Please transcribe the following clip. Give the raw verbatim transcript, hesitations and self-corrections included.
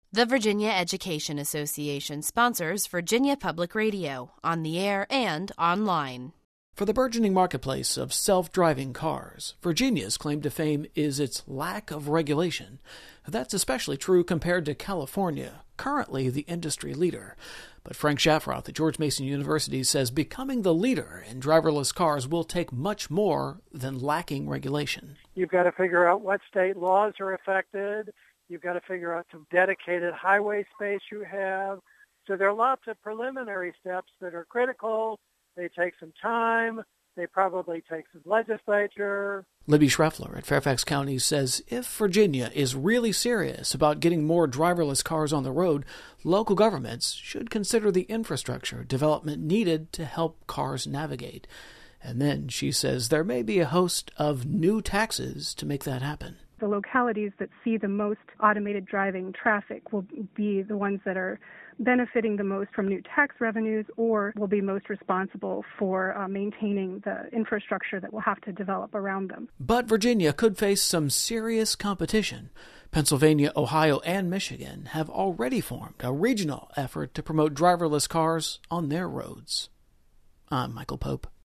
The Virginia Education Association sponsors Virginia Public Radio, on the air and online. For the burgeoning marketplace of self-driving cars, Virginia's claim to fame is its lack of regulation. That's especially true compared to California, currently the industry leader. But Frank Shafroth at George Mason University says becoming the leader in driverless cars will take much more than lacking regulation. You've got to figure out what state laws are affected. You've got to figure out some dedicated highway space you have. So there are lots of preliminary steps that are critical. They take some time. They probably take some legislature. Libby Schreffler at Fairfax County says if Virginia is really serious about getting more driverless cars on the road, local governments should consider the infrastructure development needed to help cars navigate. And then, she says, there may be a host of new taxes to make that happen. The localities that see the most automated driving traffic will be the ones that are benefiting the most from new tax revenues or will be most responsible for uh, maintaining the infrastructure that will have to develop around them. But Virginia could face some serious competition. Pennsylvania, Ohio, and Michigan have already formed a regional effort to promote driverless cars on their roads. I'm Michael Pope.